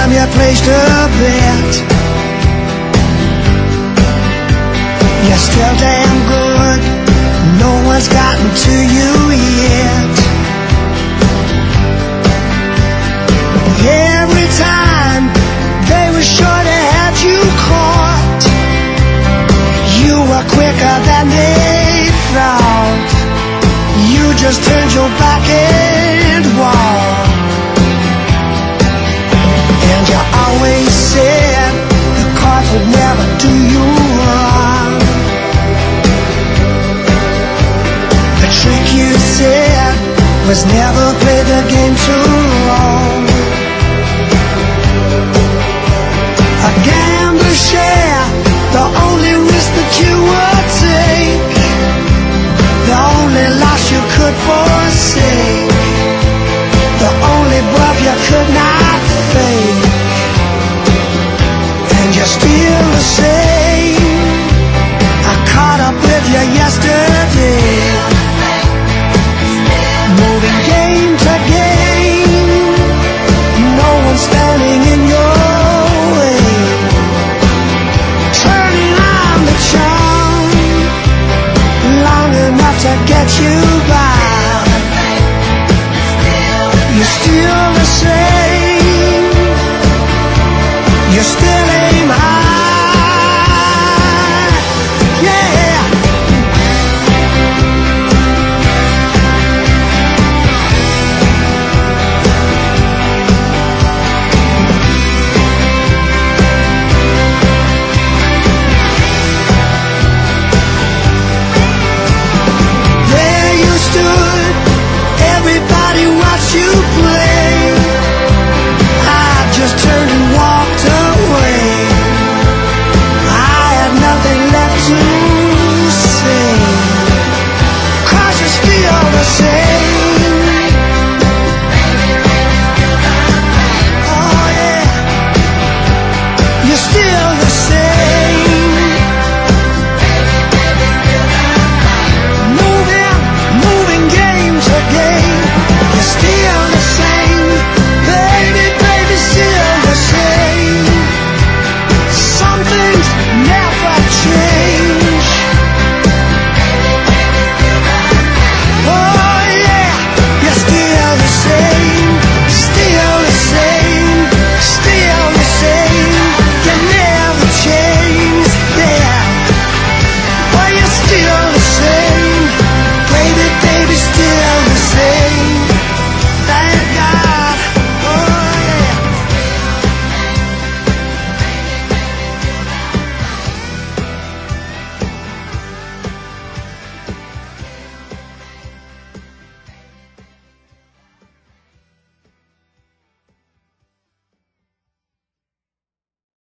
time you placed a bet. You're still damn good, no one's gotten to you yet. Every time they were sure to have you caught, you were quicker than they thought. You just turned your back and walked. And you always said the cards would never do you wrong. The trick you said was never play the game too long. A gambler's share, the only risk that you would take, the only loss you could forsake, the only bluff you could not fake. And you're still the same. I caught up with you yesterday, moving game to game, no one standing in your way, turning on the charm long enough to get you by. You're still the same.